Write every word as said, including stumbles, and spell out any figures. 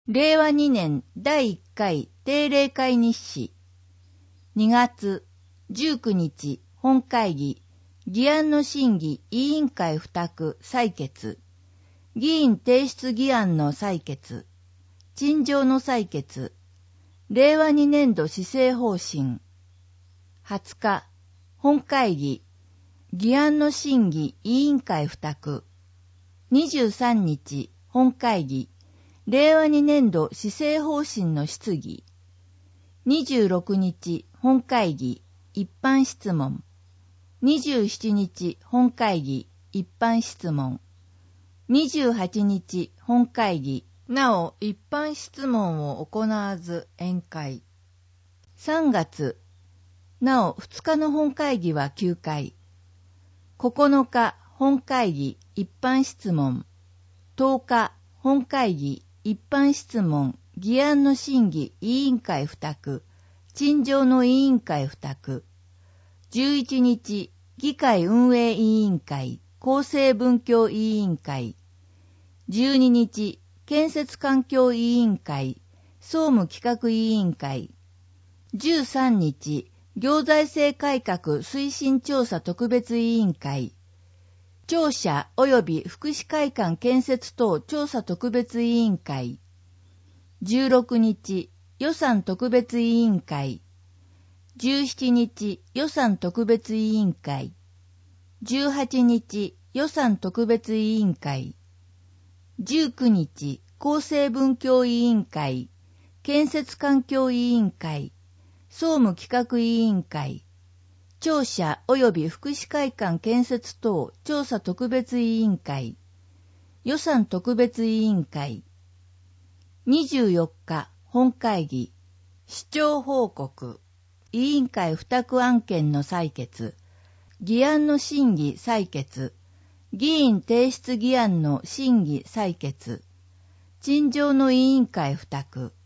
れいわにねんだいいっかい定例会日誌。にがつじゅうくにち本会議、議案の審議委員会付託採決、議員提出議案の採決、陳情の採決、れいわにねんど施政方針。はつか本会議、議案の審議委員会付託。にじゅうさんにち本会議、れいわにねんど施政方針の質疑。にじゅうろくにち本会議、一般質問。にじゅうしちにち本会議、一般質問。にじゅうはちにち本会議、なお一般質問を行わず宴会。さんがつ、なおふつかの本会議は休会。ここのか本会議、一般質問。とおか本会議、一般質問、議案の審議委員会付託、陳情の委員会付託。じゅういちにち、議会運営委員会、公正文教委員会。じゅうににち、建設環境委員会、総務企画委員会。じゅうさんにち、行財政改革推進調査特別委員会。庁舎及び福祉会館建設等調査特別委員会。じゅうろくにち、予算特別委員会。じゅうしちにち、予算特別委員会。じゅうはちにち、予算特別委員会。じゅうくにち、公正文教委員会、建設環境委員会、総務企画委員会、庁舎及び福祉会館建設等調査特別委員会、予算特別委員会。にじゅうよっか本会議、市長報告、委員会付託案件の採決、議案の審議採決、議員提出議案の審議採決、陳情の委員会付託。